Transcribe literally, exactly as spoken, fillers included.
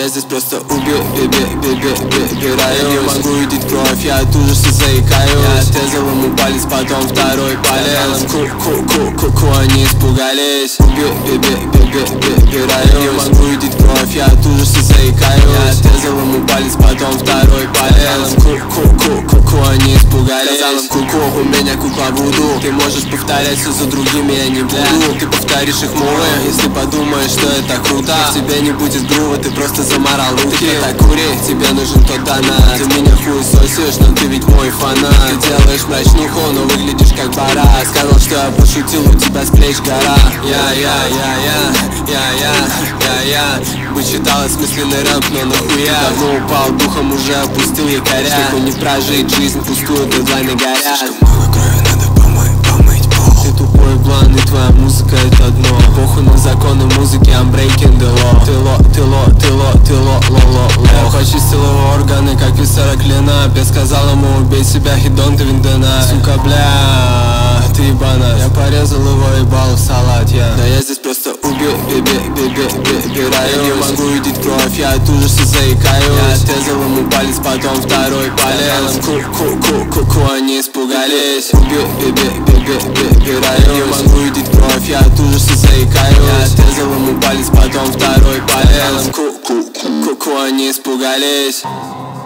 я здесь просто убираю. Я не могу видеть кровь, я от ужаса заикаюсь. Я отрезал ему палец, потом второй палец. Ку-ку-ку-ку-ку, они испугались. Убираю. Я не могу видеть кровь, я от ужаса заикаюсь. Я отрезал ему палец, потом второй палец. Ку-ку-ку-ку, они испугались. Сказал им: ку-ку, у меня кукла Вуду. Ты можешь повторять все за другими, я не буду. Ты повторишь их мувы, если подумаешь, что это круто. Тебе не будет грува, ты просто заморал руки. Ты Катакури, тебе нужен тот донат. Ты меня хуесосишь, но ты ведь мой фанат. Ты делаешь мрачнуху, но выглядишь как барак. Сказал, что я пошутил, у тебя с плеч гора. Я-я-я-я, я-я-я-я. Бы читал осмысленный рэп, но нахуя. Давно упал духом, уже опустил якоря. Чтобы не прожить жизнь пустую, дедлайны горят. Слишком много крови, надо помыть, помыть пол. Ты тупой план, и твоя музыка это дно. Похуй на законы музыки, I'm breaking the law. Ты ло, ты ло, ты ло, ты ло, ло, ло, ло. Я почистил его органы, как висера клина. Я сказал ему: убей себя, he don't even deny. Сука, бля, ты ебана. Я порезал его, ебал в салат, я. Да я здесь просто убираю. Я не могу видеть кровь, я от ужаса заикаюсь. Я отрезал ему палец, потом второй палец. Ку-ку-ку-ку, они испугались. Убираю. Я не могу видеть кровь, я от ужаса заикаюсь. Я отрезал ему палец, потом второй палец. Ку-ку-ку-ку, они испугались.